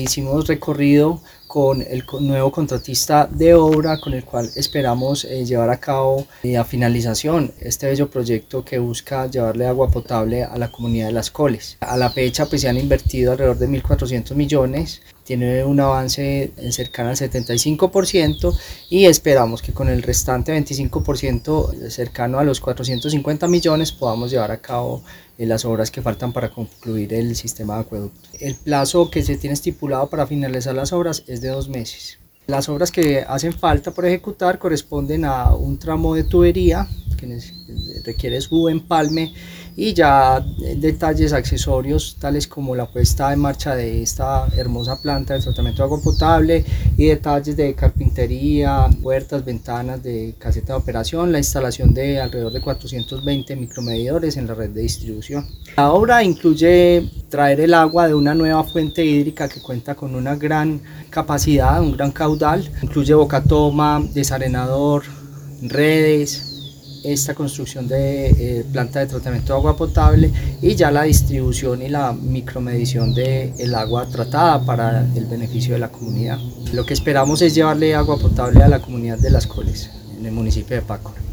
hicimos recorrido con el nuevo contratista de obra con el cual esperamos llevar a cabo a finalización este bello proyecto que busca llevarle agua potable a la comunidad de Las Coles. A la fecha pues se han invertido alrededor de 1.400 millones, tiene un avance cercano al 75% y esperamos que con el restante 25% cercano a los 450 millones podamos llevar a cabo las obras que faltan para concluir el sistema de acueducto. El plazo que se tiene estipulado para finalizar las obras es de 2 meses. Las obras que hacen falta por ejecutar corresponden a un tramo de tubería que requiere su empalme y ya detalles accesorios tales como la puesta en marcha de esta hermosa planta de tratamiento de agua potable y detalles de carpintería, puertas, ventanas de caseta de operación, la instalación de alrededor de 420 micromedidores en la red de distribución. La obra incluye traer el agua de una nueva fuente hídrica que cuenta con una gran capacidad, un gran caudal, incluye bocatoma, desarenador, redes, esta construcción de planta de tratamiento de agua potable y ya la distribución y la micromedición del agua tratada para el beneficio de la comunidad. Lo que esperamos es llevarle agua potable a la comunidad de Las Coles, en el municipio de Pácora.